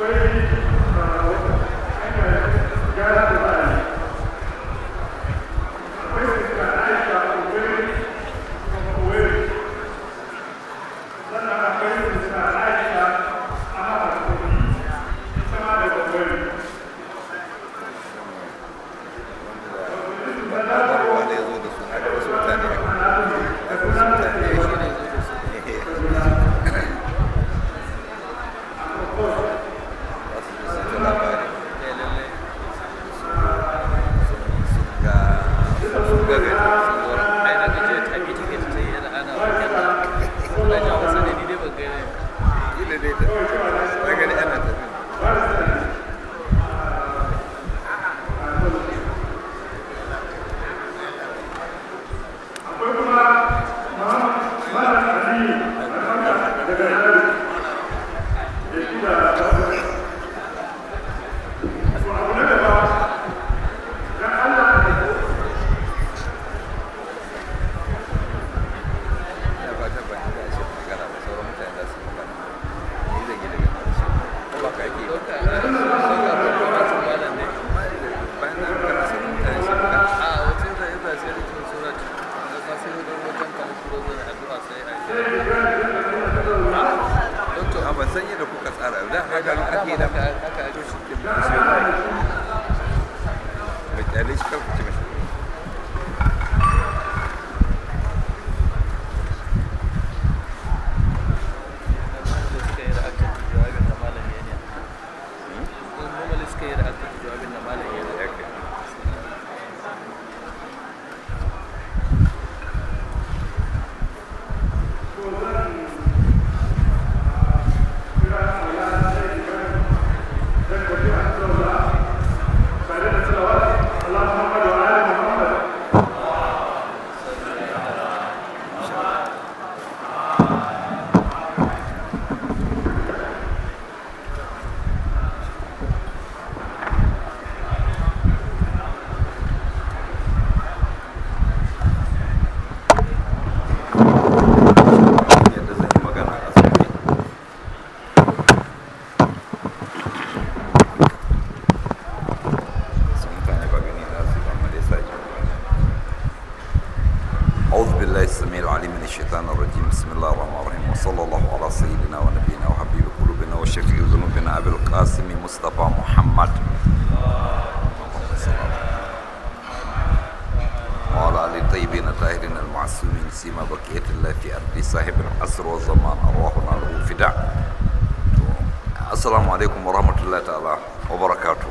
Assalamu alaikum wa rahmatullahi ta'ala wa barakatu.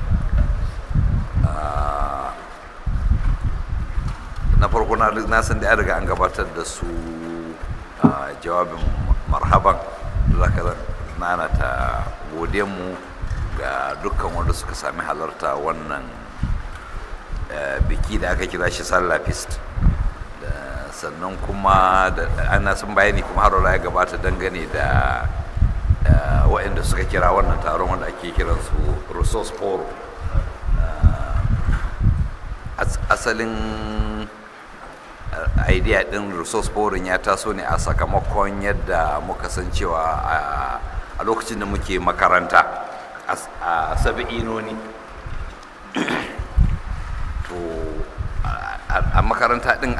Na farko na san da ya riga an gabatar da su jawabin marhaban da zaka nana ta mu ga dukkan wanda suka sami halarta wannan biki da aka kira shi Sallah Feast. Sannan kuma da ana sun bayani kuma har ya gabata dangane da waɗanda suka kira wannan taron wanda ake kiransu resource forum. Asalin idea din resource forum ya taso ne a sakamakon yadda muka san cewa a lokacin da muke makaranta a sabi'inoni to a makaranta din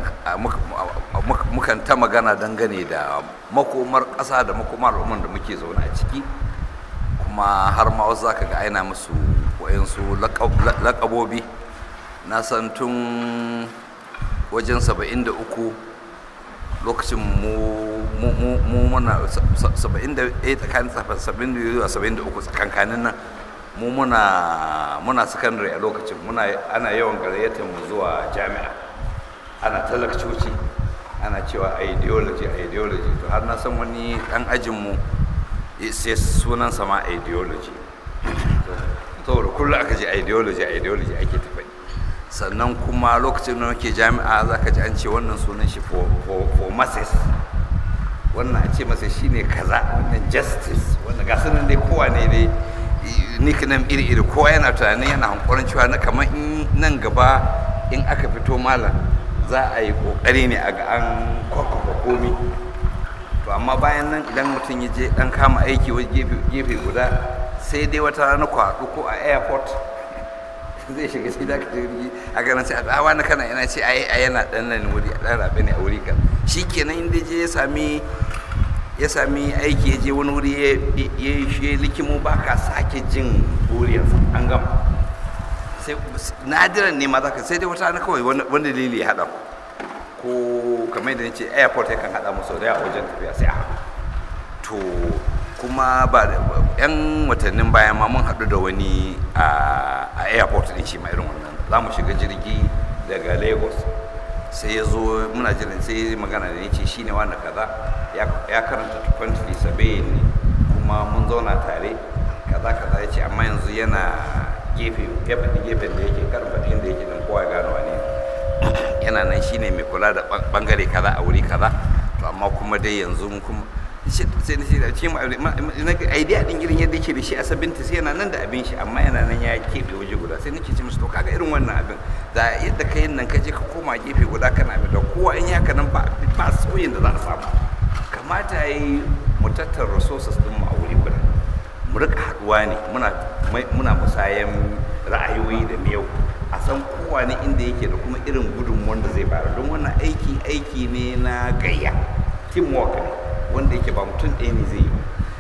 mukan ta magana dangane da makomar ƙasa da makomar al'ummar da muke zaune a ciki, kuma har ma wasu zaka ga aina musu wayansu laƙabobi. Na san tun wajen 73 lokacin mu muna 71 tsakanin 72 a 73 tsakankanin nan mu muna secondary a lokacin ana yawan gayyatar mu zuwa jami'a, ana talakcoci, ana cewa ideology. To har na san wani dan ajin mu sai sunan sama ideology, saboda kullum aka ji ideology ake tafi. Sannan kuma lokacin da nake jami'a zaka ji an ce wannan sunan shi for masses, wannan a ce masa shine kaza, wannan justice, wannan ga sanan dai kowa ne dai nickname iri kowa yana tunanin yana hankurin cewa na kamar nan gaba in aka fito malam za a yi kokari ne a ga an kwakwafa komi. To amma bayan nan idan mutum ya je dan kama aiki wajen gefe guda sai dai wata rana kwaɗu ko a airport zai shiga sai da ka jirgi a ganin sai a wani kana yana ce a yana ɗan nan wuri a ɗan rabe ne a wuri kan shi kenan inda je ya sami aiki ya je wani wuri ya yi likimo ba ka sake jin buriyarsa an gama sai nadiran ne ma za ka sai dai wata rana kawai wani dalili ya haɗa ko kamar yadda ce airport yakan haɗa musu da a wajen tafiya sai a haɗu to kuma ba yan watannin baya ma mun haɗu da wani a airport ɗin shi ma irin wannan za mu shiga jirgi daga Lagos sai ya zo muna jiran sai magana da ya ce shi ne wanda kaza ya karanta quantity surveying ne kuma mun zauna tare kaza ya ce amma yanzu yana gefe ya faɗi gefen da yake karfaɗi inda yake nan kowa ya gano wani yana nan shine mai kula da bangare kaza a wuri kaza to amma kuma dai yanzu kuma sai na ce da cikin idea din irin yadda yake da shi a sabinta sai yana nan da abin shi amma yana nan ya keɓe waje guda sai nake ce musu to kaga irin wannan abin da yadda ka yin nan ka je ka koma gefe guda kana abin da kowa in yaka nan ba sauyin da za a samu kamata ya yi mu tattara resources din mu a wuri guda mu rika haɗuwa ne muna musayan ra'ayoyi da miyau a san kowa ne inda yake da kuma irin gudunmuwan da zai bayar don wannan aiki ne na gayya teamwork ne wanda yake ba mutum ɗaya ne zai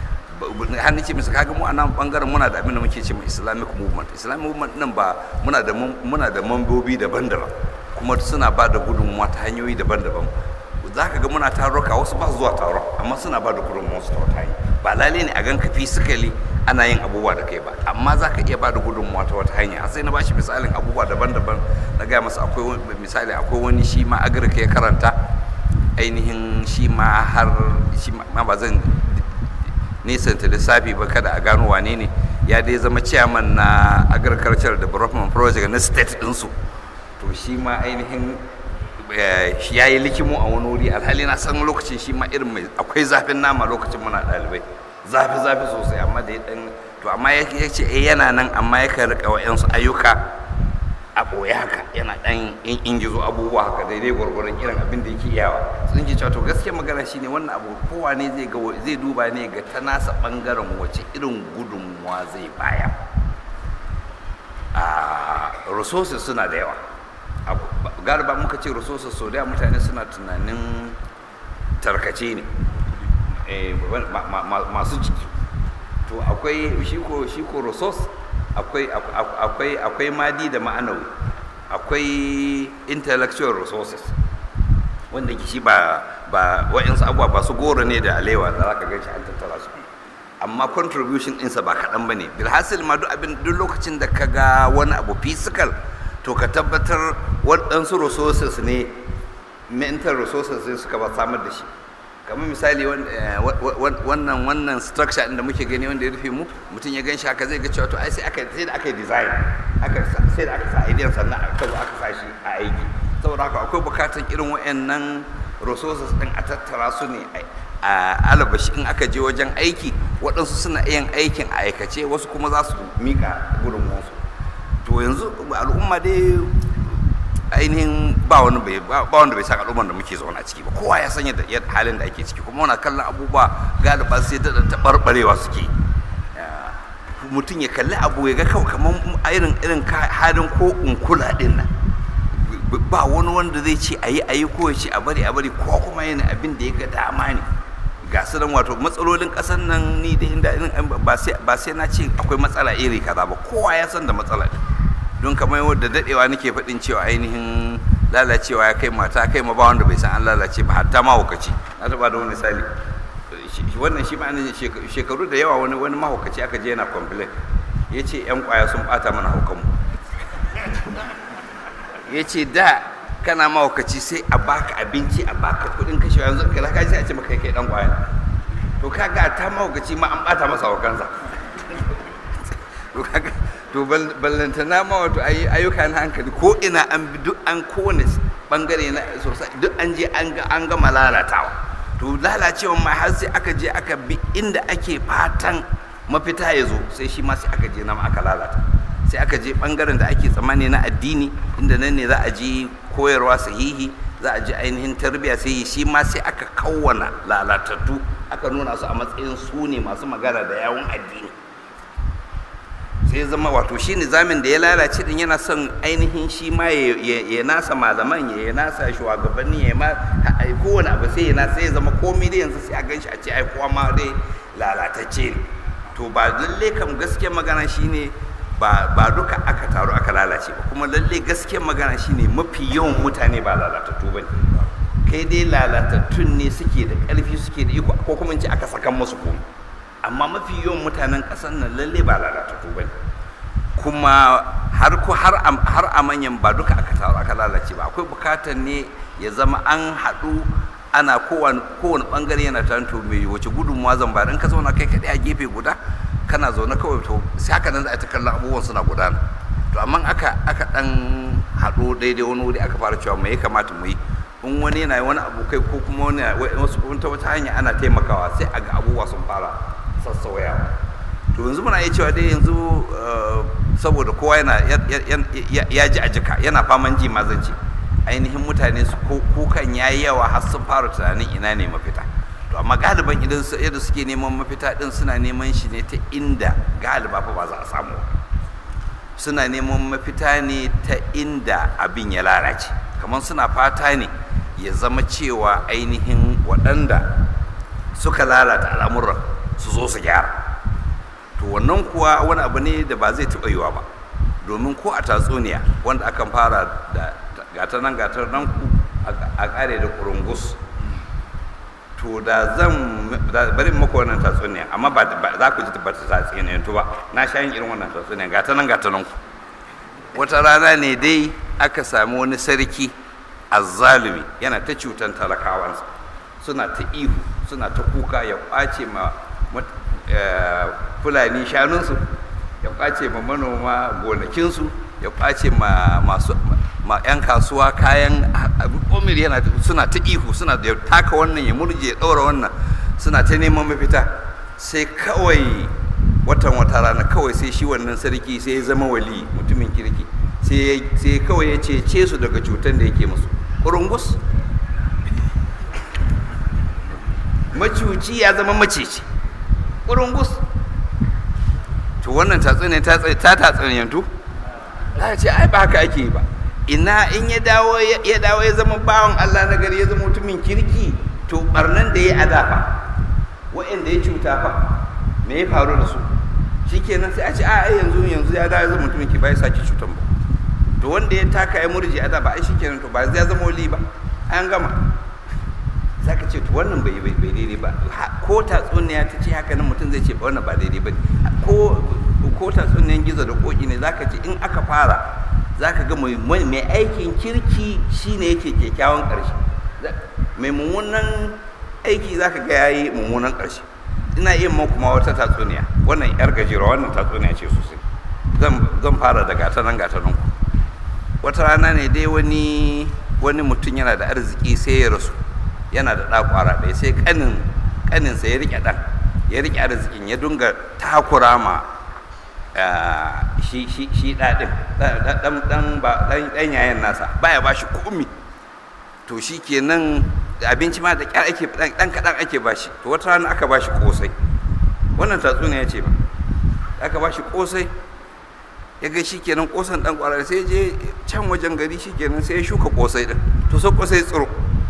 yi har nace misa kaga mu a nan bangaren muna da abin da muke ce ma islamic movement nan ba muna da mambobi daban-daban kuma suna ba da gudunmuwa ta hanyoyi daban-daban za ka ga muna taruka wasu ba zuwa taron amma suna ba da gudunmuwa su ta wata hanya ba lalai ne a gan ka physically ana yin abubuwa da kai ba amma za ka iya ba da gudunmuwa ta wata hanya sai na bashi misalin abubuwa daban-daban na gaya masa akwai misali akwai wani shi ma agirka ya karanta ainihin shi ma ba zan nesanta lissafi ba kada a gano wane ne ya dai zama chairman na agricultural development project na state ɗinsu to shi ma ainihin shi ya yi likimo a wani wuri alhali na san lokacin shi ma irin mai akwai zafin nama lokacin muna ɗalibai zafi sosai amma da ya ɗan to amma ya ce yana nan amma ya kan riƙa wa'yansu ayyuka a ɓoye haka yana ɗan ingizo abubuwa haka daidai gwargwaron irin abin da yake yawa sun ce cewa to gaskiya magana shine wannan abu kowa ne zai duba ne ga ta nasa ɓangaren wace irin gudunmuwa zai baya a resources suna da yawa galiba muka ce resources so da mutane suna tunanin tarkace ne masu jiki to akwai shi ko resource akwai madi da ma'anawi akwai intellectual resources wanda ke shi ba wa'insu abubuwa ba su goro ne da alewa da za ka gan shi an tattara su amma contribution ɗinsa ba kaɗan ba ne bilhassil ma duk lokacin da ka ga wani abu physical to ka tabbatar waɗansu resources ne mental resources ne suka ba samar da shi kamar misali wannan structure inda muke gani wanda ya rufe mu mutum ya ganshi haka zai ga cewa to ai sai da aka yi design sai da aka sa idea sannan aka sa shi a aiki saboda haka akwai bukatar irin wayannan resources din a tattara su ne a alabashi in aka je wajen aiki waɗansu suna yin aikin a aikace wasu kuma za su mika gudunmuwansu to yanzu al'umma dai ainihin ba wanda bai san al'ummar da muke zaune a ciki ba kowa ya san yadda halin da ake ciki kuma muna kallon abubuwa galiba sai da taɓarɓarewa suke mutum ya kalli abu ya ga kawai kamar irin halin ko unkula din nan ba wani wanda zai ce ayi ko ya ce a bari ko kuma yana abin da ya ga dama ne ga su nan wato matsalolin ƙasar nan ni da inda ba sai na ce akwai matsala iri kaza ba kowa ya san da matsala don kamar wadda dadewa nake faɗin cewa ainihin lalacewa ya kai mata kai ma ba wanda bai san an lalace ba hatta mahaukaci na taɓa da wani misali wannan shi ma shekaru da yawa wani mahaukaci aka je yana complain ya ce 'yan kwaya sun ɓata mana haukanmu ya ce da kana mahaukaci sai a baka abinci a baka kuɗin kashewa yanzu ka laka sai a ce maka kai ɗan kwaya to kaga ta mahaukaci ma an ɓata masa haukansa to ballantana ma wato ayyuka na hankali ko ina an bi duk an kowane bangare na sosai duk an je an gama lalatawa to lalacewa ma har sai aka je aka bi inda ake fatan mafita ya zo sai shi ma sai aka je nan aka lalata sai aka je bangaren da ake tsammani na addini inda nan ne za a ji koyarwa sahihi za a ji ainihin tarbiyya sahihi shi ma sai aka kawwana lalatattu aka nuna su a matsayin su ne masu magana da yawun addini sai zama wato shi nizamin da ya lalace din yana son ainihin shi ma ya nasa malaman ya nasa shugabanni ya ma kowane abu sai ya nasa ya zama komai dai yanzu sai a ganshi a ce ai kowa ma dai lalatacce ne. To ba lalle kam gaskiyar magana shine ba duka aka taru aka lalace ba, kuma lalle gaskiyar magana shine mafi yawan mutane ba lalatattu bane, kai dai lalatattun ne suke da ƙarfi suke da iko, ko kuma in ce aka sakan musu komai. Amma mafi yawan mutanen ƙasar nan lalle ba lalatattu bane, kuma har a manyan ba duka aka taru aka lalace ba. Akwai bukatar ne ya zama an haɗu ana kowane bangare yana tanto mai wace gudunmuwa zan bayar. In ka zauna kai kaɗai a gefe guda kana zaune kawai, to sai haka nan za a ta kallon abubuwan suna gudana. To amma aka ɗan haɗu daidai wani wuri aka fara cewa me ya kamata mu yi, in wani yana wani abu kai ko kuma wani wasu ta wata hanya ana taimakawa, sai a ga abubuwa sun fara sassauyawa. To yanzu muna iya cewa dai yanzu saboda kowa ya ji a jika, yana faman ji ma zan ce ainihin mutane su kukan yayi yawa har sun fara tunanin ina ne mafita. To amma galiban idan yadda suke neman mafita din suna neman shi ne ta inda galiba fa ba za a samu, suna neman mafita ne ta inda abin ya lalace. Kamar suna fata ne ya zama cewa ainihin waɗanda suka lalata al'amuran su zo su gyara. To wannan kuwa wani abu ne da ba zai taɓa yiwa ba, domin ko a tatsuniya wanda akan fara da gatar nan ku a ƙare da ƙurungus. To da bari maka wannan tatsuniya, amma ba za ku ji tabbata tatsuniyantu ba, na sha yin irin wannan tatsuniya gatar nan ku. Wata rana ne dai aka sami wani sarki azzalumi yana ta cutan talakawansa, suna ta ihu suna ta kuka ya kwace ma fulani shanunsu, ya kwace ma manoma gonakinsu, ya kwace ma 'yan kasuwa kayan omir, suna ta ihu suna da taka wannan ya murje ya ɗaura wannan, suna ta neman mafita. Sai kawai wata rana kawai sai shi wannan sarki sai ya zama wali mutumin kirki, sai kawai ya cece su daga cutar da yake musu. Kurungus, macuci ya zama macece. Kurungus. To wannan tatsuniya ta tatsuniyantu, ta ce ai ba haka ake yi ba. Ina in ya dawo ya zama bawan Allah na gari, ya zama mutumin kirki, to barnan da ya adafa wa'anda ya cuta fa me ya faru da su, shikenan sai a ce a yanzu ya dawo ya zama mutumin kirki, ba ya sake cutan ba. To wanda ya taka ya murji ada ba ai shikenan, to ba zai zama wali ba, an gama. Zaka ce to wannan bai daidai ba. Ko tatsuniya ta ce haka nan mutum zai ce ba wannan ba daidai ba. Ko tatsuniyan gizo da koki ne, zaka ce in aka fara zaka ga mai aikin kirki shine yake kyakkyawan ƙarshe, mai mummunan aiki zaka ga yayi mummunan ƙarshe. Ina iya kuma wata tatsuniya, wannan yar gajera, wannan tatsuniya ce sosai. Zan fara da gatanan ku. Wata rana ne dai wani mutum yana da arziki sai ya rasu, yana da ɗa ƙwara ɗaya, sai ƙaninsa ya riƙe arzikin, ya dunga takura ma shi ɗaɗin ɗan yayan nasa, baya ba shi komi. To shi kenan abinci ma da ƙyar ake ɗan kaɗan ake ba shi. To wata rana aka ba shi ƙosai, wannan tatsuniya ce ba, aka ba shi ƙosai, ya ga shi kenan ƙosan ɗan ƙwarar, sai je can wajen gari, shi kenan sai ya shuka ƙosai ɗin. To sai ƙosai tsiro,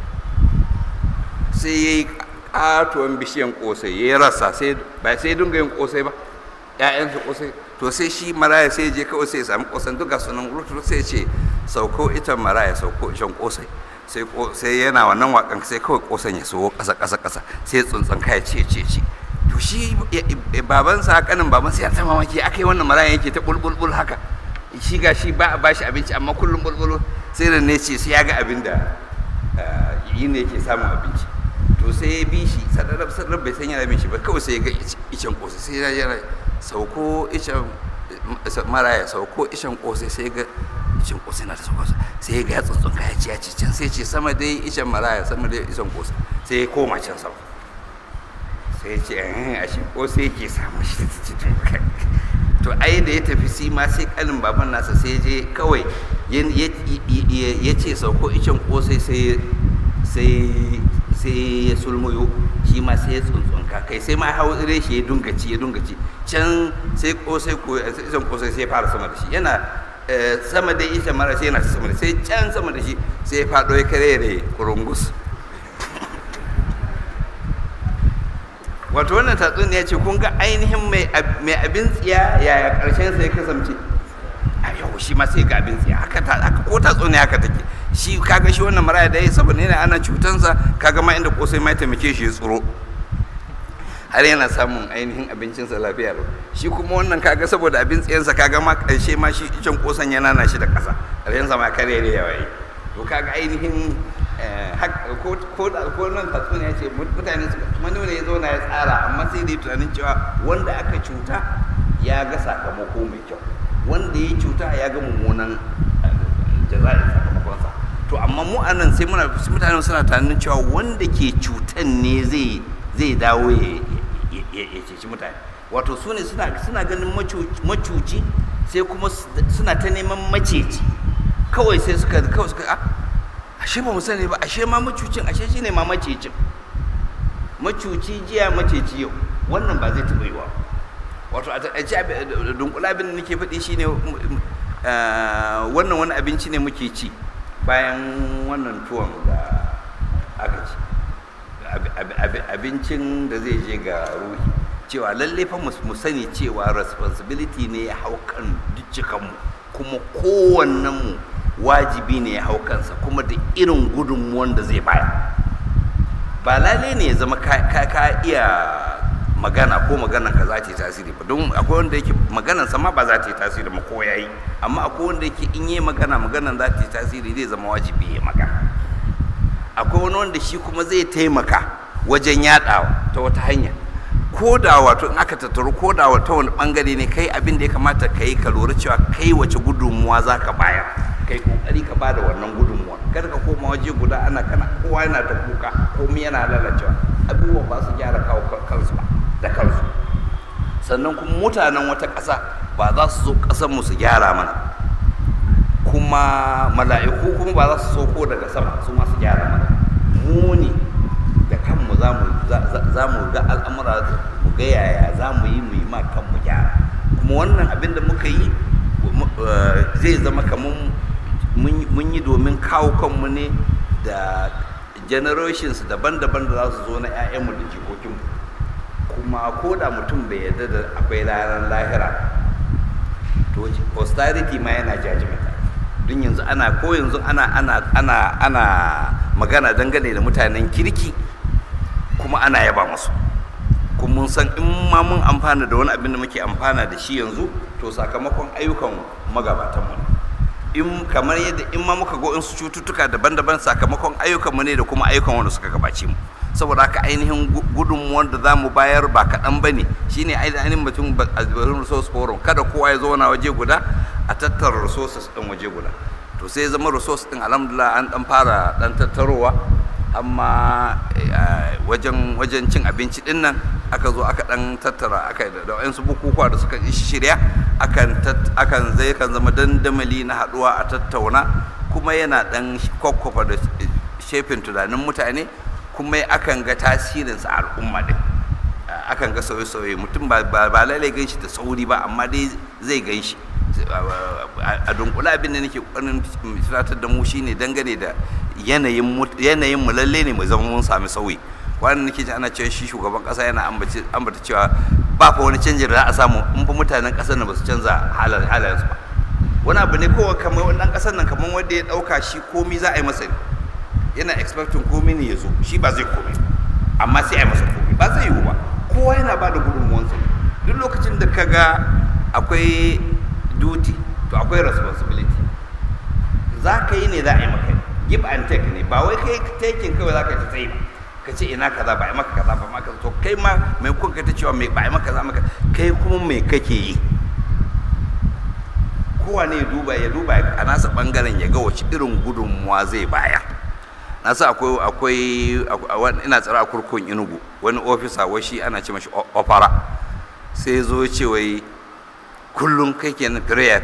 sai ya yi ƙatuwan bishiyan ƙosai, ya yi rasa, ba sai dunga yin ƙosai ba, ‘ya'yansa ƙosai. To sai shi maraya sai je kawai sai ya sami ƙosan duka sunan rutu, sai ce sauko ita maraya, sauko ishan ƙosai. Sai yana wannan waƙan sai kawai ƙosan ya sowo ƙasa, sai tsuntsun kaya ce. To shi babansa, ƙanin babansa ya ta mamaki, aka yi wannan maraya yake ta bulbul haka, shi ga shi ba a bashi abinci amma kullum bulbul. Sai da ne ce sai ya ga abin da yi ne yake samun abinci. To sai ya bi shi sadarab bai san yana bin shi ba, kawai sai ya ga icen ƙosai, sai ya sauko icen maraya, sauko icen ƙosai, sai ya ga icen ƙosai na ta sauko, sai ya ga ya tsuntsun kaya ce can, sai ce sama dai icen maraya, sama dai icen ƙosai, sai ya koma can sama, sai ya ce a shi ƙosai yake samun shi. To ai da ya tafi si ma sai ƙanin baban nasa sai je kawai ya ce sauko icen ƙosai, sai ya sulmuyo, shi ma sai ya tsuntsun kai sai ma hau tsire shi ya dunga ci can sai kosai sai fara sama da shi yana sama da ita mara sai yana sama da sai can sama da shi sai ya faɗo ya kare da kurungus. Wato wannan tatsuniya ce kun ga ainihin mai abin tsiya yaya karshen sai kasance a yau shi ma sai ga abin tsiya haka ko tatsuniya haka take shi kaga shi wannan maraya da ya saboda yana ana cutansa kaga ma inda kosai ma ya taimake shi ya tsoro har yana samun ainihin abincinsa lafiya lau shi kuma wannan kaga saboda abin tsiyansa kaga ma karshe ma shi icen kosan yana na shi da ƙasa karshensa ma kare da yawa yi to kaga ainihin ko nan tatsuniya ce mutane suka wani ne ya zauna ya tsara amma sai da yi tunanin cewa wanda aka cuta ya ga sakamako mai kyau wanda ya cuta ya ga mummunan jaza'in sakamakonsa to amma mu anan sai mutane suna tunanin cewa wanda ke cutan ne zai dawo ya ceci mutane wato su ne suna ganin macuci sai kuma suna ta neman maceci kawai sai suka ashe ba mu sani ba ashe ma macucin ashe shi ne ma macecin macuci jiya maceci yau wannan ba zai taɓa yiwa wato a taƙaice dunkula abin da nake faɗi shine wannan wani abinci ne muke ci bayan wannan tuwon da aka ci abincin da zai je ga ruhi cewa lalle fa mu sani cewa responsibility ne ya hau kan dukkanmu kuma kowannenmu wajibi ne ya hau kansa kuma da irin gudunmuwan da zai baya ba lalle ne ya zama ka iya magana ko maganan ka za ta yi tasiri ba don akwai wanda yake maganan sa ma ba za ta yi tasiri ma ko yayi amma akwai wanda yake in yi maganan za ta yi tasiri zai zama wajibi ya magana akwai wani wanda shi kuma zai taimaka wajen yaɗawa ta wata hanya ko da wato in aka tattaru ko da wata wani bangare ne kai abin da ya kamata ka yi ka lura cewa kai wace gudunmuwa za ka bayar kai kokari ka bada wannan gudunmuwa kada ka koma waje guda ana kana kowa yana ta kuka komai yana lalacewa abubuwan ba su gyara kawo kansu ba da kansu sannan kuma mutanen wata ƙasa ba za su zo ƙasar mu su gyara mana kuma mala'iku kuma ba za su sauko daga sama su ma su gyara mana mu ne da kanmu za mu ga al'amura mu ga yaya za mu yi ma kanmu gyara kuma wannan abin da muka yi zai zama kamar mun yi domin kawo kanmu ne da generations daban-daban da za su zo na 'ya'yanmu da jikokinmu kuma ko da mutum bai yarda da akwai ranar lahira to posterity ma yana judgment don yanzu ana magana dangane da mutanen kirki kuma ana yaba musu kuma mun san in ma mun amfana da wani abin da muke amfana da shi yanzu to sakamakon ayyukan magabatanmu ne in kamar yadda in ma muka go su cututtuka daban-daban sakamakon ayyukanmu ne da kuma ayyukan wanda suka gabace mu saboda haka ainihin gudunmuwar da za mu bayar ba kaɗan ba ne shine ainihin mutum a resource forum kada kowa ya zauna waje guda a tattara resources ɗin waje guda to sai zama resource ɗin alhamdulillah an ɗan fara ɗan tattarowa amma wajen cin abinci ɗin nan aka zo aka ɗan tattara aka da wayansu bukukuwa da suka shirya akan zai kan zama dandamali na haɗuwa a tattauna kuma yana ɗan kwakwafa da shefin tunanin mutane kuma akan ga tasirinsa a al'umma ɗin akan ga sauye-sauye mutum ba lalai gan shi da sauri ba amma dai zai gan shi a dunkula abin da nake ƙwarin tunatar da mu shine dangane da yanayin mu lalle ne mu zama mun sami sauyi wannan nake ji ana cewa shi shugaban ƙasa yana ambata cewa ba fa wani canjin da za a samu in fa mutanen ƙasar nan ba su canza halayensu ba wani abu ne kowa kamar wannan ƙasar nan kamar wanda ya ɗauka shi komi za a yi masa ne yana expecting komai ne ya zo shi ba zai komai amma sai a yi masa komai ba zai yiwu ba kowa yana ba da gudunmuwansa duk lokacin da ka ga akwai duty to akwai responsibility za ka yi ne za a yi maka give and take ne ba wai kai taking kawai za ka ta tsaye ba ka ce ina kaza ba a yi maka kaza ba maka to kai ma mai kun ka ta cewa mai ba a yi maka kaza maka kai kuma mai kake yi kowa ne ya duba a nasa bangaren ya ga wace irin gudunmuwa zai bayar na sa akwai ina tsara a kurkun Enugu wani ofisa wai shi ana ce mashi opera sai zo ce wai kullum kai kenan prayer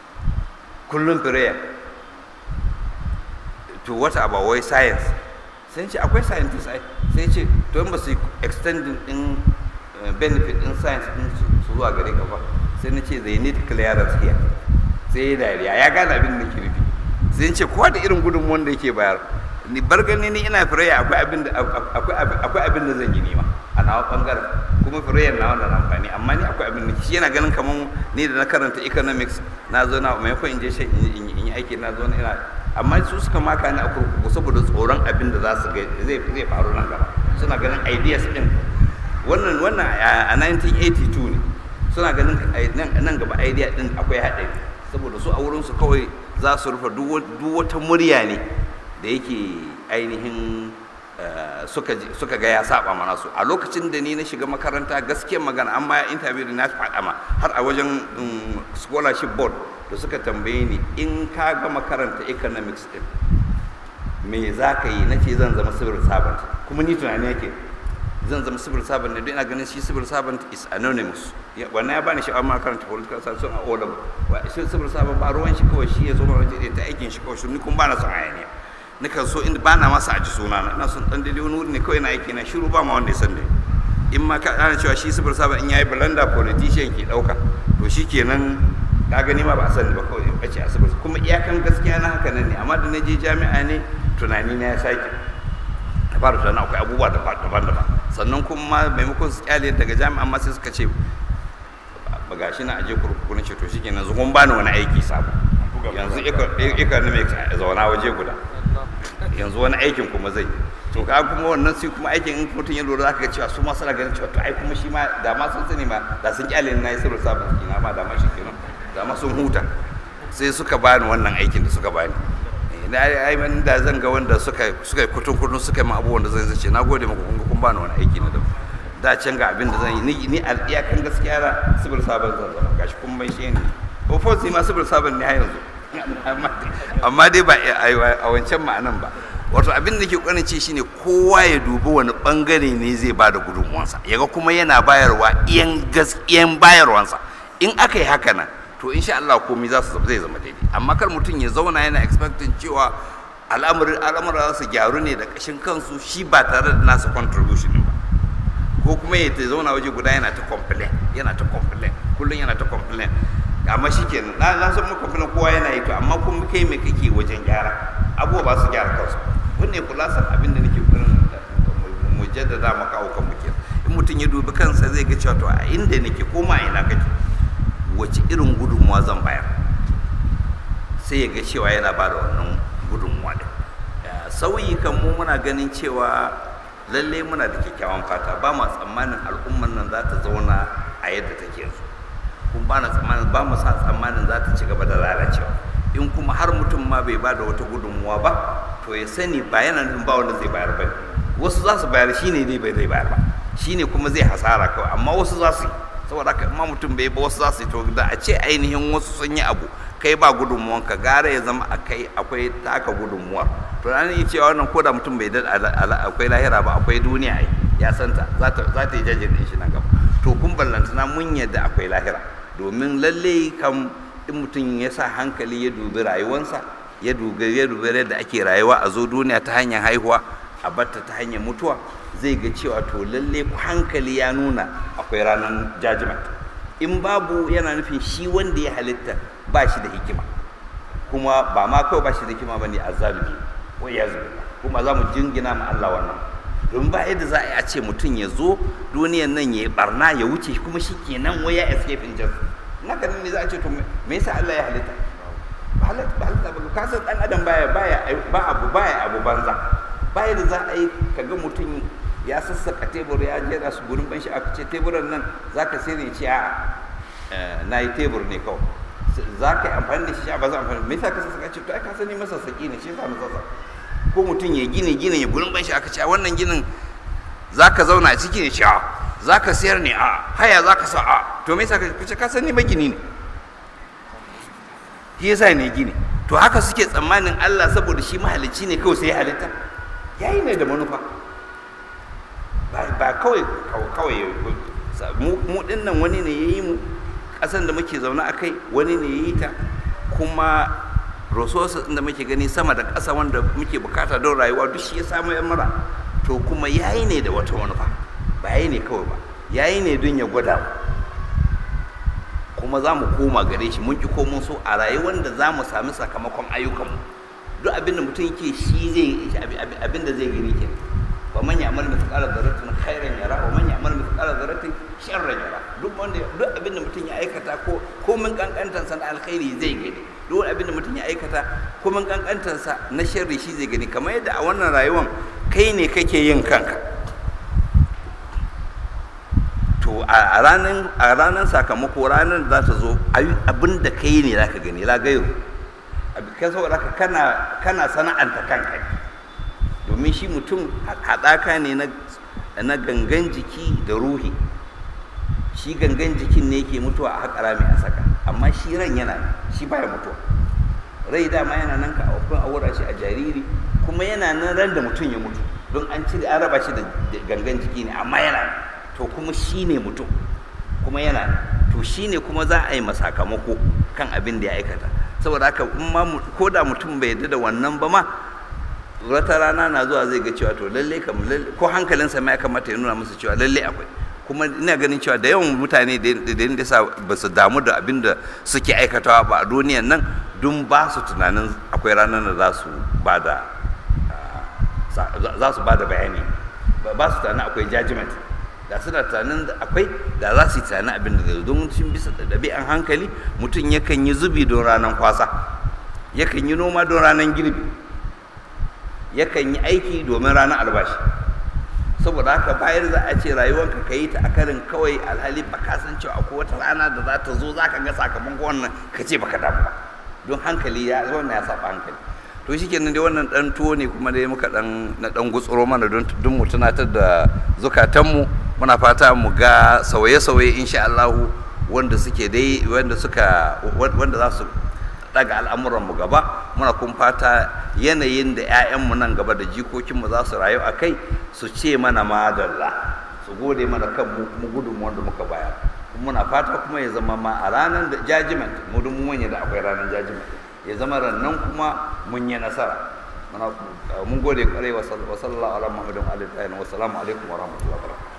kullum prayer to what about wai science sai ce akwai scientist ai, sai ce to in ba su extending din benefit din science din su zuwa gare ka ba, sai na ce they need clearance here. Sai ya dariya ya gane abin da ke nufi, sai ce kowa da irin gudunmuwan da yake bayar. Ni bargani ni ina firaya akwai abin da zan yi nima a nawa bangaren, kuma firayen nawa da amfani, amma ni akwai abin da shi yana ganin kamar ni da na karanta economics na zo na maimakon in je shi in yi aiki na zo na ina, amma su suka maka ni a kurkuku saboda tsoron abin da za su ga zai faru nan gaba. Suna ganin ideas din wannan a 1982 ne, suna ganin nan gaba idea din akwai haɗari, saboda su a wurin su kawai za su rufe duk wata murya ne da yake ainihin suka ga ya saba mana su. A lokacin da ni na shiga makaranta gaskiyar magana, amma interview da na faɗa ma har a wajen scholarship board da suka tambaye ni in ka ga makaranta economics din me za ka yi, na ce zan zama civil servant. Kuma ni tunani yake zan zama civil servant ne don ina ganin shi civil servant is anonymous. Wannan ya bani sha'awar makaranta political science a O-level. Shi civil servant ba ruwan shi kawai, shi ya zo mana ta aikin shi kawai, shi ni kuma ba na son hayaniya. Nakan so inda ba na masa aji sunana, ina son dan daidai wani wuri ne kawai na aiki na shiru, ba ma wanda ya san da in ma ka ana cewa shi civil servant in yayi blanda politician ke dauka, to shikenan ka gani ma ba a sani ba, kawai in bace a civil. Kuma iyakan gaskiya na haka nan ne, amma da na je jami'a ne tunani na ya sake, na fara tunanin akwai abubuwa daban-daban. Sannan kuma maimakon su kyale daga jami'a ma sai suka ce ba gashi na aje kurkuku, na ce to shikenan yanzu kun bani wani aiki sabo, yanzu economics zauna waje guda, yanzu wani aikin kuma zai. To ka kuma wannan sai kuma aikin in mutum ya lura zaka ga cewa su ma suna ganin cewa to ai kuma shi ma da ma sun sani ma da sun kyale na yi sirri sabon kina ma da ma shi kenan, da ma sun huta. Sai suka bani wannan aikin da suka bani. Ai da zan ga wanda suka kutun suka yi ma abubuwan da zan ce na gode muku kun bani wani aiki na da can ga abin da zan yi ni a iyakan gaskiya na civil servant zan zama, gashi kun mai shi ne ko fosi ma civil servant ne har yanzu, amma dai ba a wancan ma'anan ba. Wato abin da ke ƙwarin ce shine kowa ya dubi wani bangare ne zai ba da gudunmuwansa, yaga kuma yana bayarwa iyan bayarwansa. In aka yi haka nan to insha Allah komai zai zama daidai. Amma kar mutum ya zauna yana expecting cewa al'amura za su gyaru ne da ƙashin kansu, shi ba tare da nasa contribution ba, ko kuma ya ta zauna waje guda yana ta complain kullum yana ta complain. Amma shi kenan na san maka complain kowa yana yi to, amma kuma kai me kake wajen gyara abubuwa ba su gyara kansu. Wannan kulasan abin da nake kurin mu jaddada maka aukan mu kenan. In mutum ya dubi kansa zai ga cewa to a inda nake ko ma ina kake wace irin gudunmuwa zan bayar, sai ya ga cewa yana ba da wannan gudunmuwa din. Sauyi kan mu muna ganin cewa lalle muna da kyakkyawan fata, ba ma tsammanin al'ummar nan za ta zauna a yadda take yanzu, kuma ba mu sa tsammanin za ta ci gaba da lalacewa. In kuma har mutum ma bai ba da wata gudunmuwa ba, to ya sani ba yana nufin ba wanda zai bayar ba. Wasu za su bayar, shine dai bai zai bayar ba, shine kuma zai hasara kawai, amma wasu za su yi. Saboda haka ma mutum bai ba, wasu za su yi. To da a ce ainihin wasu sun yi abu kai ba gudunmuwanka, gara ya zama akwai taka gudunmuwar. To na yi cewa wannan ko da mutum bai da akwai lahira ba, akwai duniya ai ya santa, za ta yi jajin shi nan gaba. To kun ballantana mun yadda akwai lahira, domin lalle kam in mutum ya sa hankali ya dubi rayuwansa, ya dubi yadda ake rayuwa a zo duniya ta hanyar haihuwa a batta ta hanyar mutuwa, zai ga cewa to lalle hankali ya nuna akwai ranar judgment. In babu, yana nufin shi wanda ya halitta ba shi da hikima, kuma ba ma kawai ba shi da hikima bane azzalimi, wai ya zuba. Kuma za mu jingina ma Allah wannan, don ba yadda za a ce mutum ya zo duniyan nan ya yi barna ya wuce kuma shi kenan wai ya escape injustice. Na ganin ne za a ce to me yasa Allah ya halitta? Ba halitta ba, ka san dan adam baya abu banza. Baya da za a yi kaga mutum ya sassaka tebur ya jera su gurin ban shi aka ce teburan nan zaka sai ne ce a na yi tebur ne kawai, za ka yi amfani da shi ba za a amfani. Me yasa ka sassaka? Ce to ai ka sani masa saki ne, shi yasa na sassa. Ko mutum ya gine ya gurin ban shi aka ce a wannan ginin za ka zauna a ciki ne, ce a za ka sayar ne, a haya za ka sa, a to me yasa ka ce ka sani magini ne, shi yasa ne gini. To haka suke tsammanin Allah saboda shi mahalicci ne kawai sai ya halitta, yayi ne da manufa, ba kawai mu dinnan wani ne ya yi mu, ƙasan da muke zaune a kai wani ne ya yi ta, kuma resources da muke gani sama da ƙasa wanda muke bukata don rayuwa duk shi ya samu yan mura, to kuma yayi ne da wata manufa, ba yayi ne kawai ba, yayi ne don ya gwada mu, kuma za mu koma gare shi mun ki ko mun so a rayuwar da za mu sami sakamakon ayyukanmu. Duk abin da mutum yake shi zai abin da zai gani ke. Wa man ya'mal mithqala dharratin khairan yara wa man ya'mal mithqala dharratin sharran yara. Duk abin da mutum ya aikata ko min kankantar sa na alkhairi zai gani, duk abin da mutum ya aikata ko min kankantar sa na sharri shi zai gani. Kamar yadda a wannan rayuwar kai ne kake yin kanka, to a ranar sakamako, ranar da za ta zo, abin da kai ne za ka gani, la gairu. Kai saboda haka kana sana'anta kanka, domin shi mutum haɗaka ne na gangan jiki da ruhi. Shi gangan jikin ne yake mutuwa a haƙa rami a saka, amma shi ran yana, shi baya mutuwa. Rai dama yana nan ka aura shi a jariri, kuma yana nan ran da mutum ya mutu, don an raba shi da gangan jiki ne, amma yana, to kuma shi ne mutum, kuma yana, to shi ne kuma za a yi masakamako kan abin da ya aikata. Saboda haka ko da mutum bai yarda da wannan ba ma, wata rana na zuwa zai ga cewa to lalle ko hankalinsa ma ya kamata ya nuna musu cewa lalle akwai. Kuma ina ganin cewa da yawan mutane da sa ba su damu da abin da suke aikatawa ba a duniyan nan, don ba su tunanin akwai ranar da za su ba da bayani, ba su tunanin akwai judgment. Da suna tunanin da akwai, da za su yi tunanin abin da zai, don sun bisa da ɗabi'an hankali mutum yakan yi zubi don ranar kwasa, yakan yi noma don ranar girbi, yakan yi aiki domin ranar albashi. Saboda haka bayar za a ce rayuwanka ka yi ta a karin kawai, alhali ba ka san cewa akwai wata rana da za ta zo za ka ga sakamakon wannan, ka ce baka damu ba, don hankali wannan ya saba hankali. To shi kenan dai wannan ɗan tuwo ne kuma dai muka ɗan gutsuro mana don mu tunatar da zukatanmu. Muna fata mu ga sauye-sauye insha Allah wanda za su daga al'amuran mu gaba. Muna kuma fata yanayin da 'ya'yanmu nan gaba da jikokinmu za su rayu a kai su ce mana madalla, su gode mana kan mu kuma gudunmu wanda muka bayar. Muna fata kuma ya zama ma a ranar da judgment, mu dun mun da akwai ranar judgment, ya zama rannan kuma mun yi nasara. Mun gode kwarai wa sallallahu ala muhammadin wa alihi wa salamu alaikum wa rahmatullahi wa barakatuh.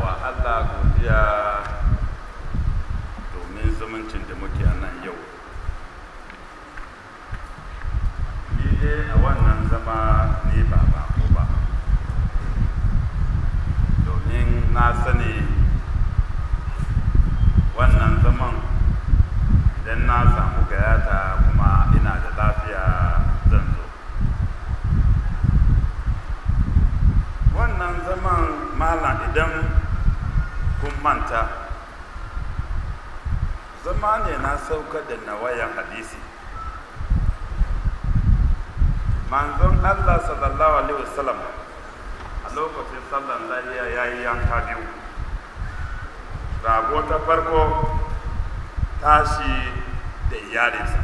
wa Allah godiya domin zumuncin da muke a nan yau. Ni dai a wannan zama ni ba bako ba, domin na sani wannan zaman idan na samu gayata kuma ina da lafiya zan zo. Wannan zaman malam idan kun manta, zama ne na saukar da nawayan hadisi. Manzon Allah sallallahu alaihi wasallam a lokacin sallan lahiya ya yi yanka biyu. Rago ta farko tashi da iyalinsa,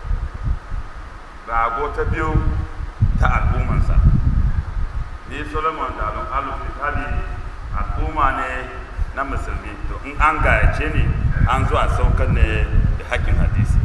rago ta biyu ta al'ummansa. Ni Solomon da alufitali al'umma ne na musulmi, to in an gayace ni an zuwa saukar ne da hakkin hadisi.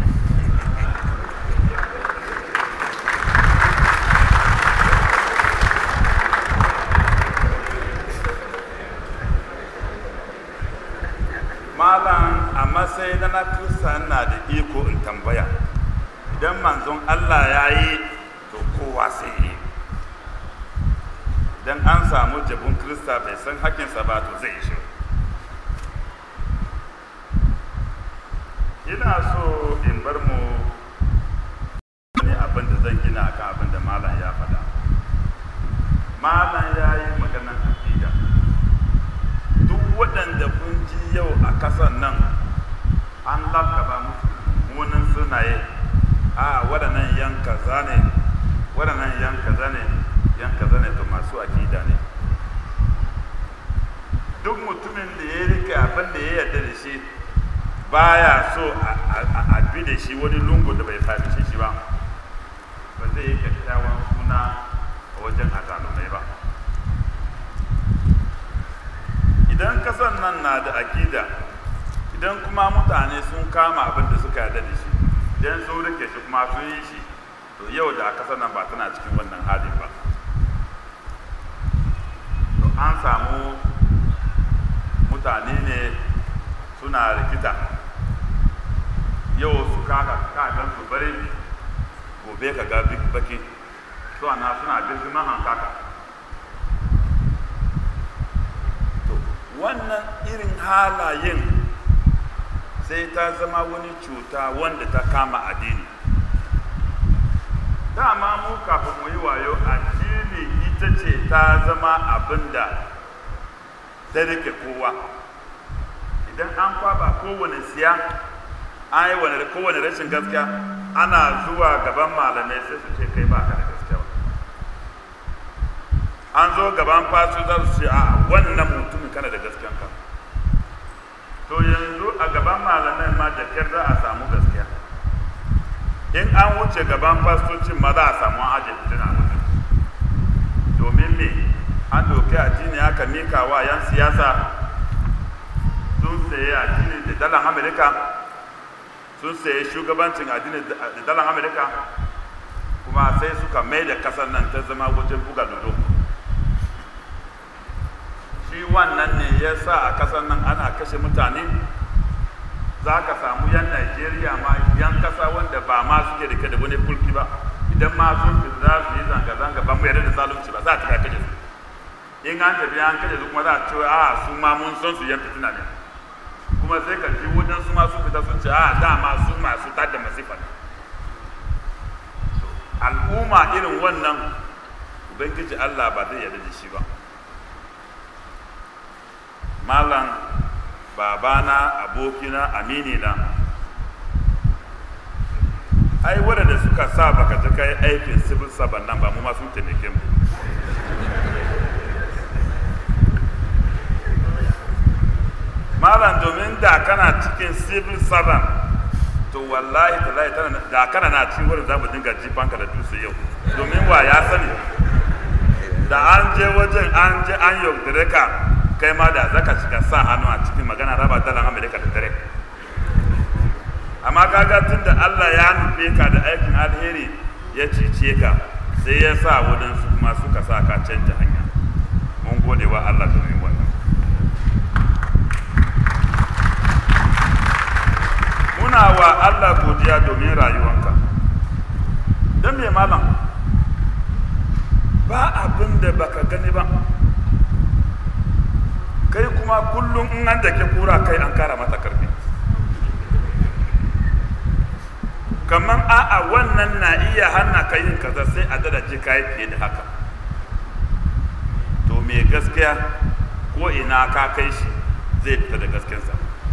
Malam a matsayin na Kirista na da iko in tambaya, idan manzon Allah ya yi to kowa sai yi. Idan an samu jabun Kirista bai san hakinsa ba to zai shi. Ina so in bar mu ne abin da zan gina akan abin da malam ya faɗa. Malam ya yi maganan aƙida. Duk waɗanda kun ji yau a kasan nan an lakaba musu munin sunaye, a waɗannan yan kaza ne, waɗannan yan kaza ne, yan kaza ne, to masu aƙida ne. Duk mutumin da ya rike abin da ya yarda da shi baya so a bi da shi wani lungu da bai fahimci shi ba, ba zai yi kyakkyawan suna a wajen azalumai ba. Idan kasan nan na da akida, idan kuma mutane sun kama abin da suka yarda da shi, idan sun rike shi kuma sun yi shi, to yau da kasan nan ba tana cikin wannan halin ba. To an samu mutane ne suna rikita, yau su kagan su bari, gobe ka ga baki, suna birgiman hankaka. Wannan irin halayen sai ta zama wani cuta wanda ta kama addini. Dama mu kafin mu yi wayo, addini ita ce ta zama abin da ta rike kowa. Idan an kwaba kowane siya, an yi kowane rashin gaskiya, ana zuwa gaban malamai sai su ce kai ba ka da gaskiya. An zo gaban fasu za su ce a wannan mutumin kana da gaskiyanka. To yanzu a gaban malamai ma da kyar za a samu gaskiya. In an wuce gaban fastocin ma za a samu aje fitina wajen. Domin me an doki addini aka mika wa yan siyasa, sun saye addini da dalar Amerika, sun saye shugabancin addini da dalar Amerika, kuma sai suka mai da kasar nan ta zama wajen buga ludo. Shi wannan ne ya sa a kasar nan ana kashe mutane. Za ka samu yan Najeriya ma yan kasa wanda ba ma suke rike da wani kulki ba, idan ma sun fi za su yi zanga-zanga ba mu yarda da zalunci ba, za a tafi kashe su. In an tafi an kashe su kuma za a ce a su ma mun san su yan fitina ne, kuma sai ka ji wajen su masu fita sun ce a dama su masu tada masifa ne. Al'umma irin wannan Ubangiji Allah ba zai yarda da shi ba. Malam babana, abokina, aminina, ai waɗanda suka sa baka ta kai aikin civil servant nan ba mu ma sun taimake mu. Malam domin da kana cikin civil servant, to wallahi da kana na cikin wurin za mu dinga jifanka da dutse yau, domin wa ya sani da an je wajen an je an yaudare ka, kai ma da zaka shiga sa hannu a cikin magana raba dalar Amerika da dare. Amma kaga tun da Allah ya nufe ka da aikin alheri ya cice ka, sai ya sa waɗansu kuma suka sa ka canja hanya. Mun gode wa Allah domin wannan. zuciya domin rayuwanka. Don me malam ba abin da baka gani ba, kai kuma kullum in an dake kura kai an kara mata karfi, kamar a'a wannan na iya hana ka yin kaza sai a daraje kayi fiye da haka. To me gaskiya ko ina ka kai shi zai fita da gaskiyarsa.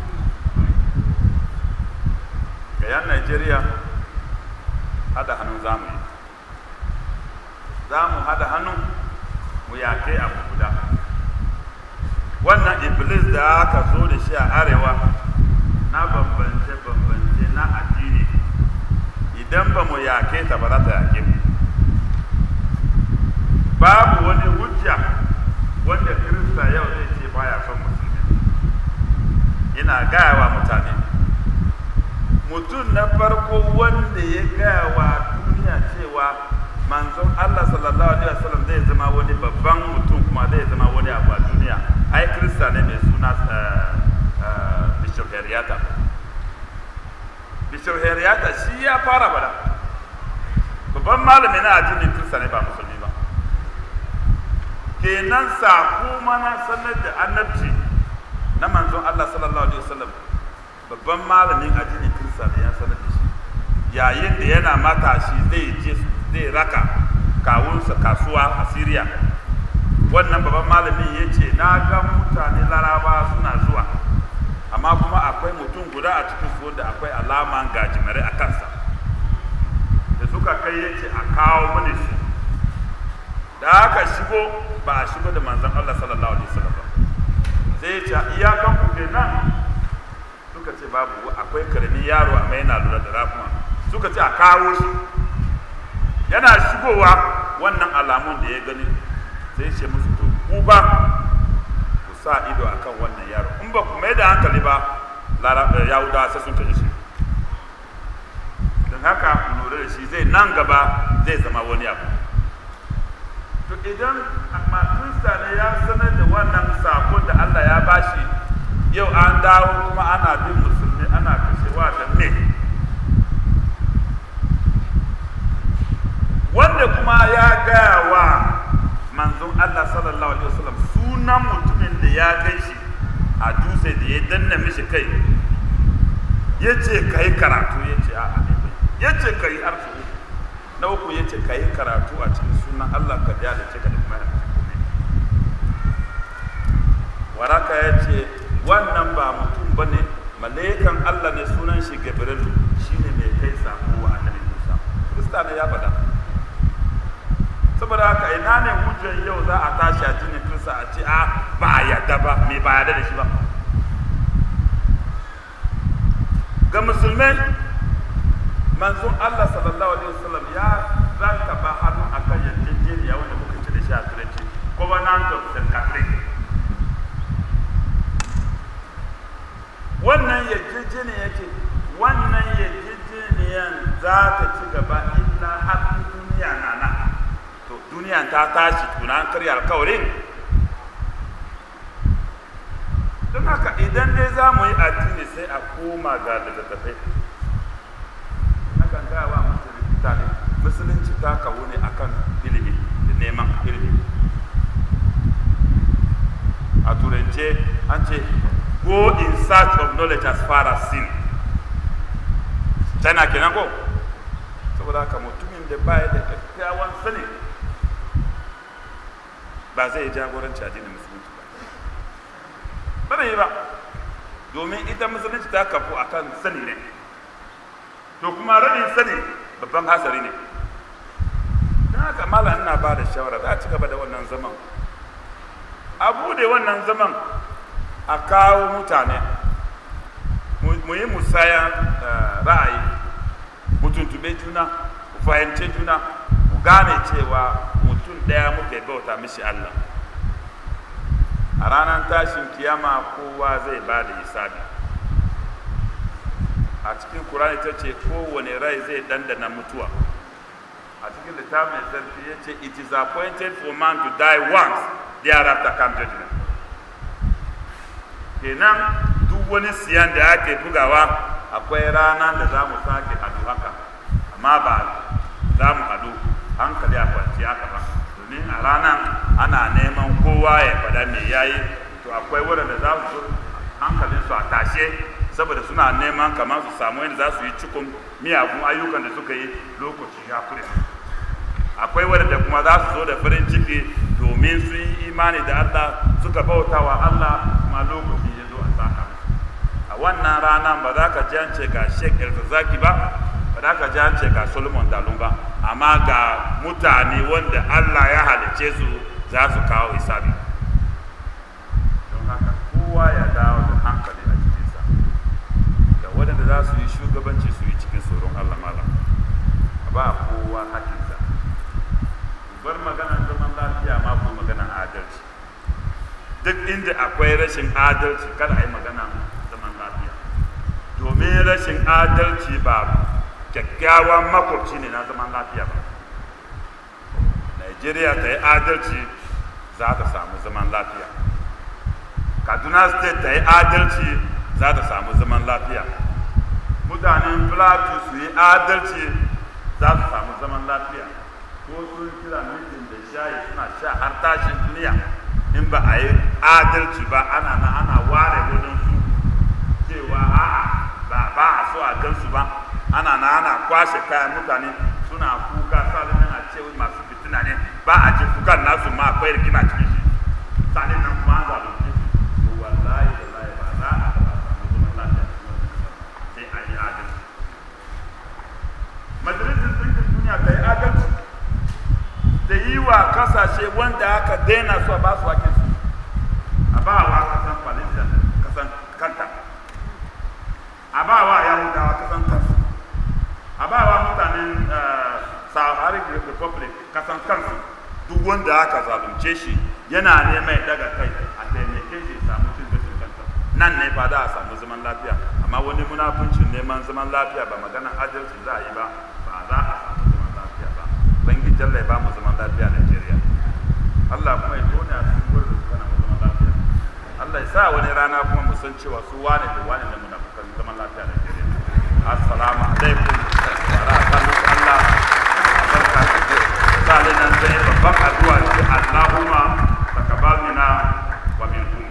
Ga yan Najeriya hada hannu zamu yi, za mu hada hannu mu yake abu guda. Wannan iblis da aka zo da shi a arewa na bambance na addini, idan ba mu yake ta ba za ta yake mu. Babu wani hujja wanda Kirista yau zai ce baya son musulmi. Ina gaya wa mutane, mutum na farko wanda ya gaya wa duniya cewa manzon Allah sallallahu alaihi wasallam zai zama wani babban mutum kuma zai zama wani abu a duniya, ai Kirista ne mai suna Bishop Henrietta. Bishop Henrietta shi ya fara bada, babban malami na addinin Kirista ne ba musulmi ba. Kenan sako mana sanar da annabci na manzon Allah sallallahu alaihi wasallam, babban malamin addinin Kirista ne ya sanar da shi. Yayin da yana matashi zai raka kawunsa kasuwa a Syria, wannan babban malamin ya ce na ga mutane Laraba suna zuwa, amma kuma akwai mutum guda a cikin su wanda akwai alaman gajimare a kansa. Da suka kai ya ce a kawo mini su, da aka shigo ba a shigo da manzon Allah sallallahu alaihi wasallam ba, sai ya ce iyakan ku kenan, suka ce babu, akwai karamin yaro amma yana lura da rafuma, suka ce a kawo shi. Yana shigowa wannan alamun da ya gani sai ce musu to ku ba ku sa ido akan wannan yaro, in ba ku mai da hankali ba Yahudawa sai sun kashe shi. Don haka ku lura da shi, zai nan gaba zai zama wani abu. To idan Kirista ne ya sanar da wannan sakon da Allah ya bashi, yau an dawo kuma ana bin musulmi ana kashewa da me, wanda kuma ya gaya wa manzon Allah sallallahu alaihi wasallam sunan mutumin da ya kai shi a dutse da ya danna mishi kai, ya ce ka yi karatu, ya ce a'a ne, ya ce ka yi harfi na uku, ya ce ka yi karatu a cikin sunan Allah ka da ce ka da kuma ya kome. Waraka ya ce wannan ba mutum ba ne, mala'ikan Allah ne, sunan shi Gabriel, shi ne mai kai sako wa annabi Musa. Kirista ne ya faɗa. Saboda haka ina ne hujjar yau za a tashi a jinin Kirista a ce a ba a yadda ba, me ba a yadda da shi ba. Ga musulmai, manzon Allah sallallahu alaihi wasallam ya zaka ba hannu akan yarjejeniya wanda muka ci da shi a turanci, Covenant of St. Catherine. Wannan yarjejeniya ce, wannan yarjejeniyan za ta ci gaba illa har duniya na nan. To duniya ta tashi tuna an karya alkawarin. Don haka idan dai za mu yi addini sai a koma ga littattafai. Nakan gaya wa mutane, musulunci ta kawo ne akan ilimi da neman ilimi. A turance an ce go in search of knowledge as far as sin. China kenan ko? Saboda haka mutumin da baya da kyakkyawan sani ba zai jagoranci addinin musulunci ba. Bane yi ba, domin ita musulunci ta kafu akan sani ne, to kuma rabin sani babban hasari ne. Don haka malam ina ba da shawara, za a ci gaba da wannan zaman, a bude wannan zaman, a kawo mutane, mu yi musaya ra'ayi, mu tuntube juna, mu fahimce juna, mu gane cewa mutum ɗaya muka bauta mishi Allah. A ranar tashin kiyama kowa zai ba da hisabi. A cikin Kur'ani ta ce kowane rai zai dandana mutuwa. A cikin littafin sarki ya ce it is appointed for man to die once, thereafter come judgment. Kenan duk wani siyan da ake bugawa akwai rana da za mu sake hadu haka, amma ba za mu hadu hankali a kwanci haka ba, domin a ranar ana neman kowa ya fada me yayi. To akwai waɗanda za su zo hankalinsu a tashe saboda suna neman kamar su samu yadda za su yi cikon miyagun ayyukan da suka yi lokaci ya kure. Akwai waɗanda kuma za su zo da farin ciki domin su yi imani da Allah, suka bauta wa Allah, kuma lokaci ya zo a saka musu. A wannan ranar ba za ka ji an ce ga Sheikh El-Zaki ba za ka ji an ce ga Solomon Dalun ba, amma ga mutane wanda Allah ya halice su za su kawo hisabi. Don haka kowa ya dawo da hankali a cikinsa, da waɗanda za su yi shugabanci su yi cikin tsoron Allah malam, a ba kowa hakinsa. Bar maganar zaman lafiya ma ko maganar adalci. Duk inda akwai rashin adalci kada a yi magana zaman lafiya, domin rashin adalci ba kyakkyawan makwabci ne na zaman lafiya ba. Nigeria ta yi adalci za ta samu zaman lafiya, Kaduna State ta yi adalci za ta samu zaman lafiya, mutanen Plateau su yi adalci za su samu zaman lafiya. Ko sun kira mitin da shayi suna sha har tashin duniya, in ba a yi adalci ba ana ware wurin su cewa a'a ba a so a gansu ba, ana kwashe kayan mutane suna kuka salin a ce masu fitina ne, ba a ji kukan nasu ma akwai rigima cikin shi, salin nan kuma an zalunce su. Wallahi wallahi ba za a samu zaman lafiya sai a yi adalci. Majalisar Ɗinkin Duniya ta yi adalci da yi wa kasashe wanda aka daina su a ba su hakin su, a ba wa kasan Palestine kasan kanta, a ba wa Yahudawa kasan kansu, a ba wa mutanen Saharic Republic kasan kansu. Duk wanda aka zalunce shi yana neman daga kai a taimake shi samu cin gashin kanta, nan ne fa da a samu zaman lafiya. Amma wani munafuncin neman zaman lafiya ba magana adalci za a yi ba za a samu zaman lafiya ba. Ubangiji Allah ya ba mu zaman lafiya a Najeriya. Allah kuma ya tona su wurin da kana mu zaman lafiya. Allah ya sa wani rana kuma mu san cewa su wane da wane ne munafukan zaman lafiya a Najeriya. Assalamu alaikum wa rahmatullahi Allah. Barka da salin nan sai babban addu'a ce Allahumma taqabbal minna wa minkum.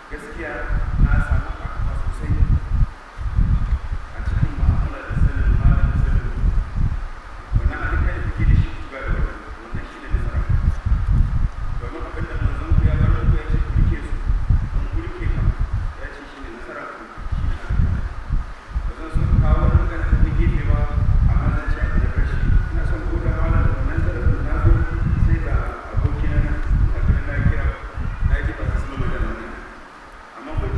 gaskiya na samu ƙarfa sosai a cikin ma'amala da sanin malam sanin wannan abin da kuke da shi ba da wannan shi ne nasara domin abin da manzon ku ya bar ku ya ce ku rike su an ku rike ka ya ce shi ne nasara ku shi ne ba zan so kawo wani magana da gefe ba amma zan ce abin da karshe ina son ko da malam da wannan zarafin na zo sai ga abokina abin da na kira na ji ba su magana amma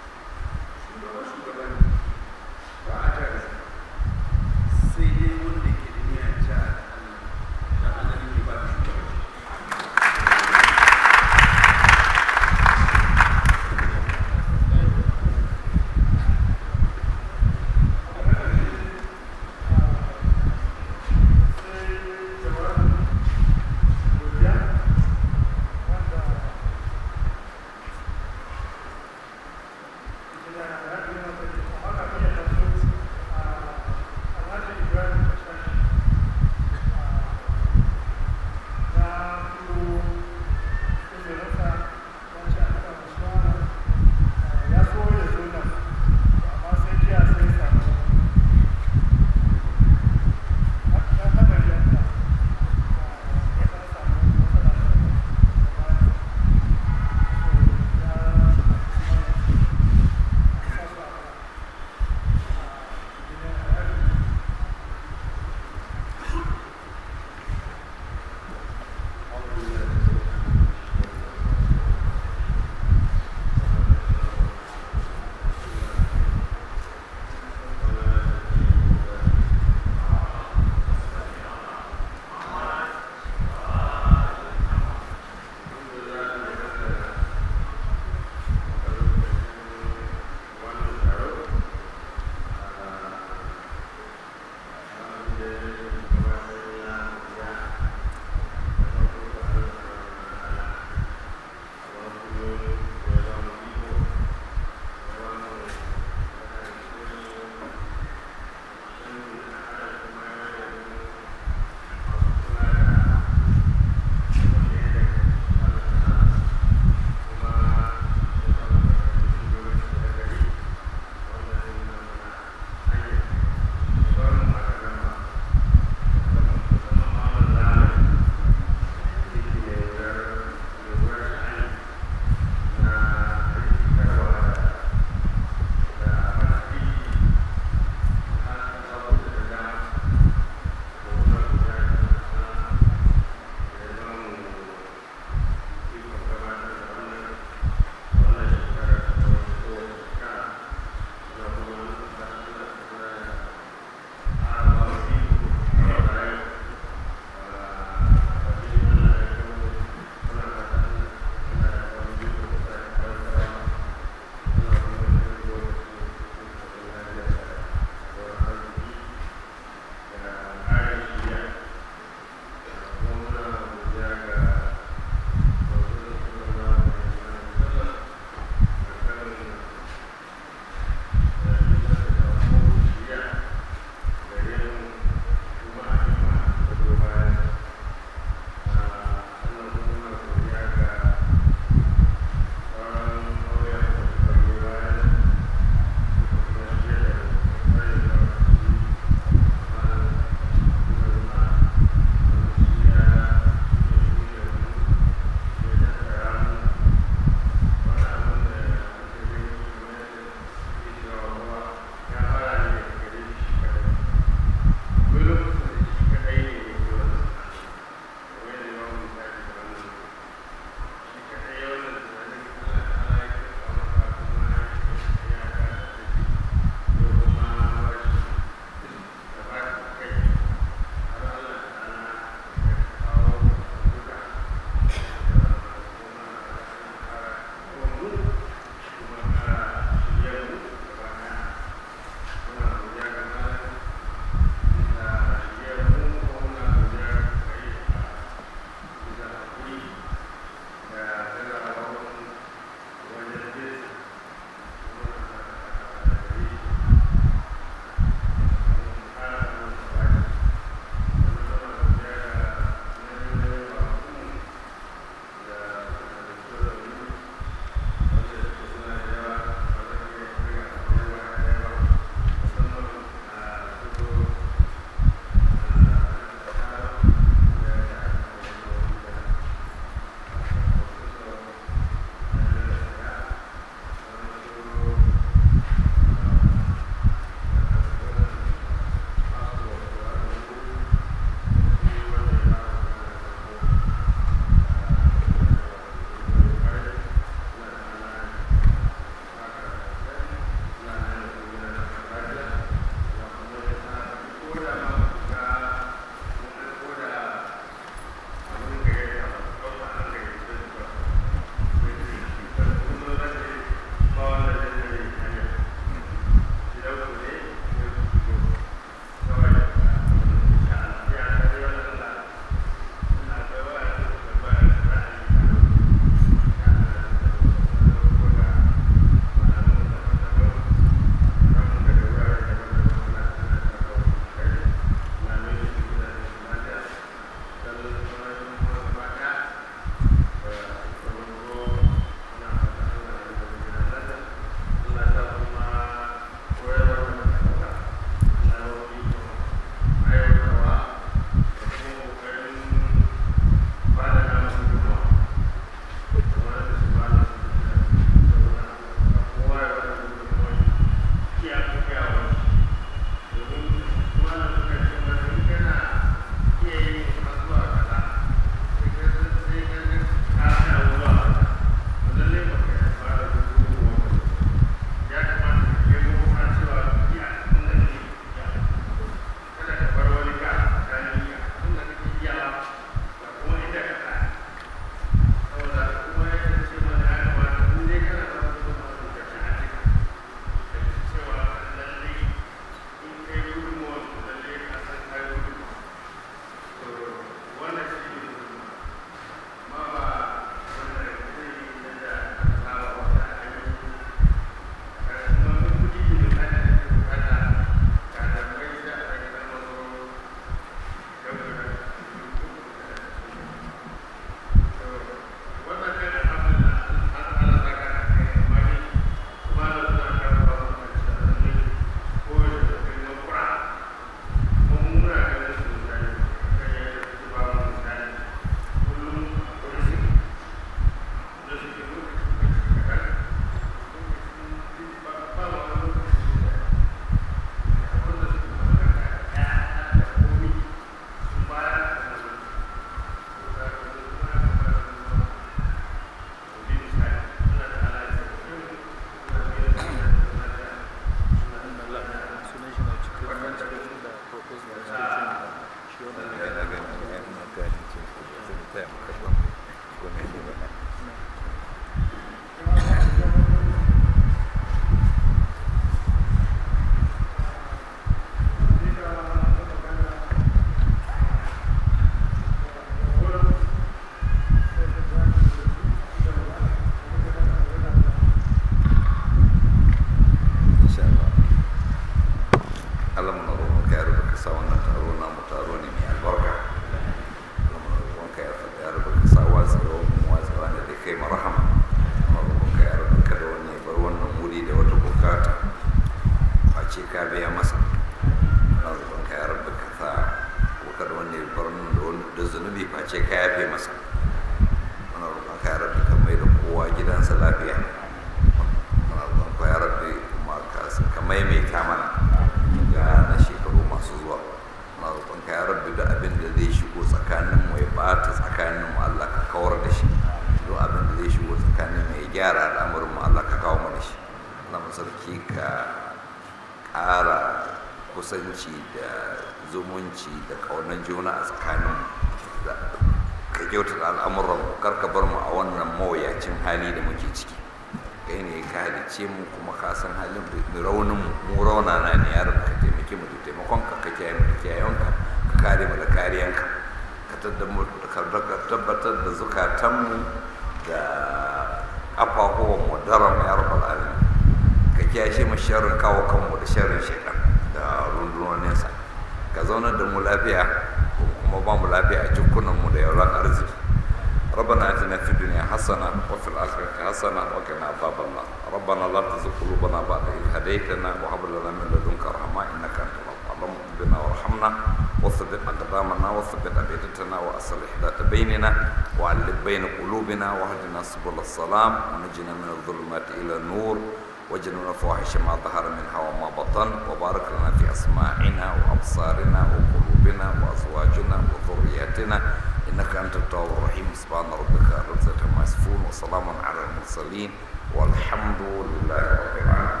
muna roƙon ka ya rabbi ka mai da kowa gidansa lafiya, muna roƙon ka ya rabbi kuma ka maimaita mana ga na shekaru masu zuwa, muna roƙon ka ya rabbi duk abin da zai shigo tsakanin mu ya bata tsakanin mu Allah ka kawar da shi, duk abin da zai shigo tsakanin mu ya gyara al'amuran mu Allah ka kawo mana shi. Allah mu sarki ka ƙara kusanci da zumunci da ƙaunar juna a tsakanin mu, ka kyautata al'amuran mu, kar ka bar mu a wannan mawuyacin hali da muke ciki. Kai ne ka halice mu kuma ka san halin raunin mu raunana ne, ya rabu ka taimake mu da taimakon ka, ka kiyaye mu da kiyayenka, ka kare mu da kariyanka, ka tabbatar da zukatanmu da ƙafafuwan mu daram ya rabbal alamin, ka kiyashe mu sharrin kawo kanmu da sharrin shaitan da rundunoninsa, ka zaunar da mu lafiya kuma ba mu lafiya a jikunanmu da yauran arziki. ربنا اتنا في الدنيا حسنه وفي الاخره حسنه وقنا عذاب النار. ربنا لا تزغ قلوبنا بعد إذ هديتنا وهب لنا من لدنك رحمه انك انت الوهاب. اللهم اهدنا وارحمنا وثبت اقدامنا وثبت ابيتنا واصلح ذات بيننا وعلق بين قلوبنا واهدنا سبل السلام ونجنا من الظلمات الى النور واجعلنا الفواحش ما ظهر منها وما بطن وبارك لنا في اسماعنا وابصارنا وقلوبنا وازواجنا وذرياتنا إنك أنت التواب الرحيم. سبحان ربك رب العزة عما يصفون وسلام على المرسلين والحمد لله رب العالمين.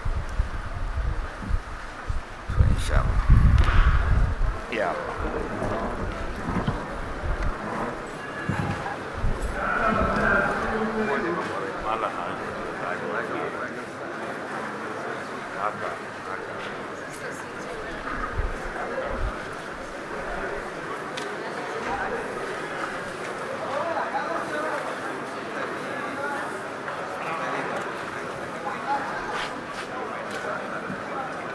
إن شاء الله يا الله.